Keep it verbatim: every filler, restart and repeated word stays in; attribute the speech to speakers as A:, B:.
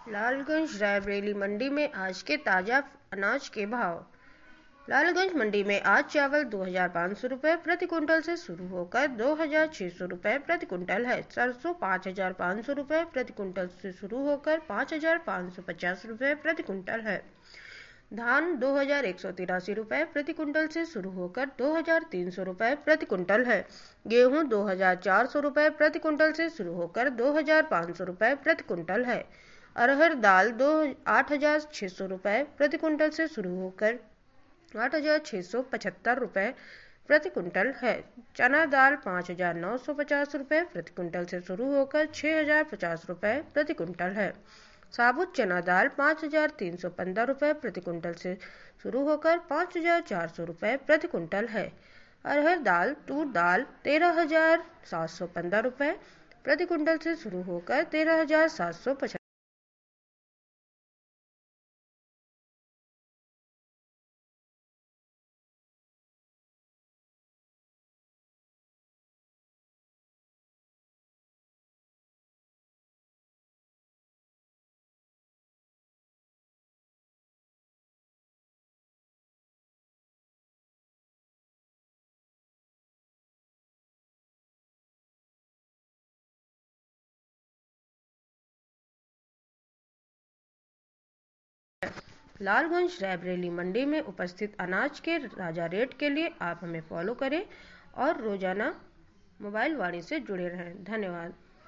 A: लालगंज रायबरेली मंडी में आज के ताजा अनाज के भाव। लालगंज मंडी में आज चावल दो हजार पाँच सौ रुपये प्रति कुंटल से शुरू होकर दो हजार छः सौ रुपये प्रति कुंटल है। सरसों पाँच हजार पाँच सौ रुपये प्रति कुंटल से शुरू होकर पाँच हजार पाँच सौ पचास रुपये प्रति कुंटल है। धान दो हजार एक सौ तिरासी रुपये प्रति कुंटल से शुरू होकर दो हजार तीन सौ रुपये प्रति कुंटल है। गेहूं दो हजार चार सौ रुपये प्रति कुंटल से शुरू होकर दो हजार पाँच सौ रुपये प्रति कुंटल है। अरहर दाल दो आठ हजार छः सौ रुपये प्रति कुंटल से शुरू होकर आठ हजार छः सौ पचहत्तर रुपये प्रति कुंटल है। चना दाल पाँच हजार नौ सौ पचास रुपये प्रति कुंटल से शुरू होकर छः हजार पचास रुपये प्रति कुंटल है। साबुत चना दाल पाँच हजार तीन सौ पंद्रह रुपये प्रति कुंटल से शुरू होकर पाँच हजार चार सौ रुपये प्रति कुंटल है। अरहर दाल तूर दाल तेरह हजार सात सौ पंद्रह रुपये प्रति कुंटल से शुरू होकर तेरह हजार सात सौ पचहत्तर लालगंज रायबरेली मंडी में उपस्थित अनाज के ताज़ा रेट के लिए आप हमें फॉलो करें और रोजाना मोबाइल वाणी से जुड़े रहें। धन्यवाद।